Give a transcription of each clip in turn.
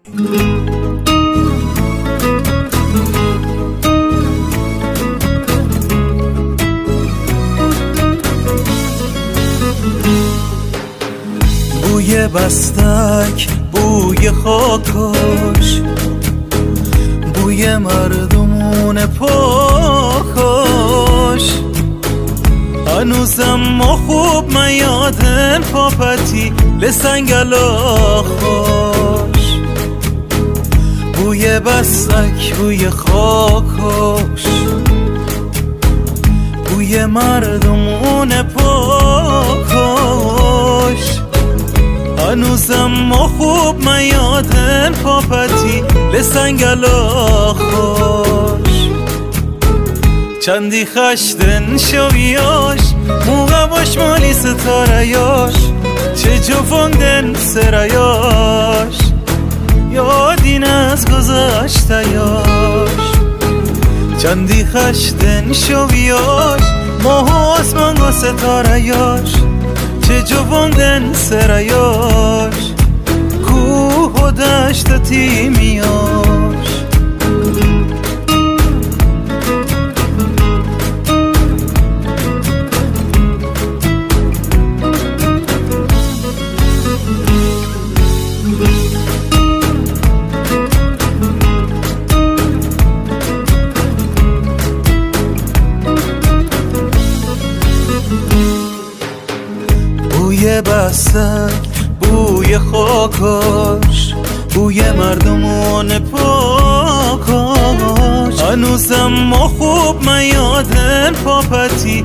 بوی بستک، بوی خاکاش، بوی مردمون پاکاش. هنوزم ما خوب من یادن پاپتی لسنگلاخاش. بوی بستک، بوی خاکاش، بوی مردمون پاکاش. هنوزم ما خوب من یادن پاپتی لسنگلاخاش. چندی خشتن شویاش، موقع باش مالی ستارهاش. چه جووندن سرایاش، یادین از گذشتهاش. چندی خشتن شویاش، ماه و آسمان و ستارهاش. چه جووندن سرایاش، کوه و دشت تیمیاش. بوی بستک، بوی خاکاش، بوی مردمون پاکاش. هنوزم ما خوب من یادن پاپتی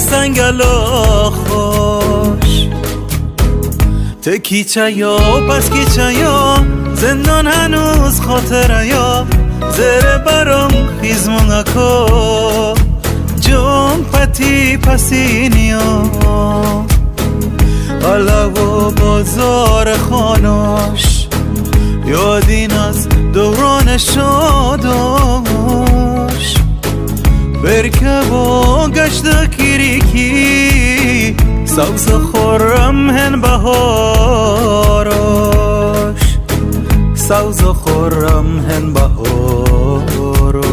لسنگلاخاش. تکی چیا پس کی چیا، زندان هنوز خاطره یا. زره برام خیزمونکا، جون پتی پسینیا. حالا و بازار خاناش، یادین از دوران شاداش. برکه و گشت کیریکی، سبز خورم هن بهاراش. سبز خورم هن بهاراش.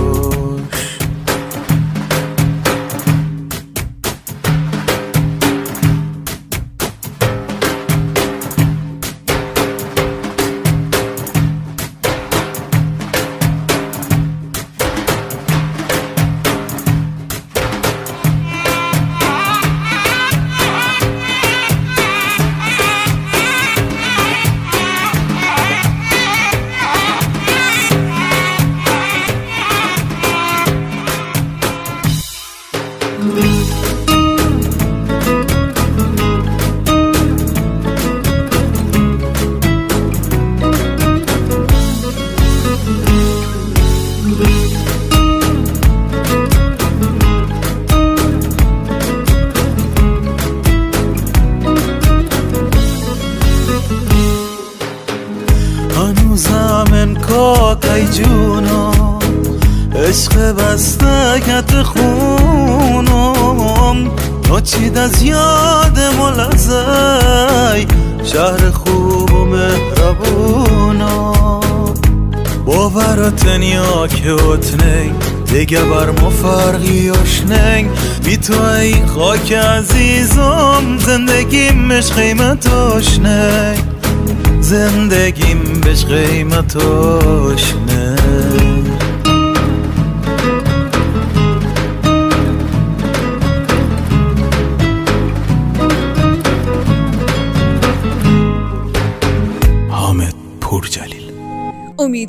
هنوزم کاکای جونا، عشق بستکت خونم. ناچید از یاد ملزای، شهر خوب و مهربونا. باورت نیا که اتنگ، دیگه بر ما فرقی آشنگ. بی تو ای خاک عزیزم، زندگیم بهش قیمتاش نه. زندگیم بهش قیمتاش نه. حامد پورجلیل.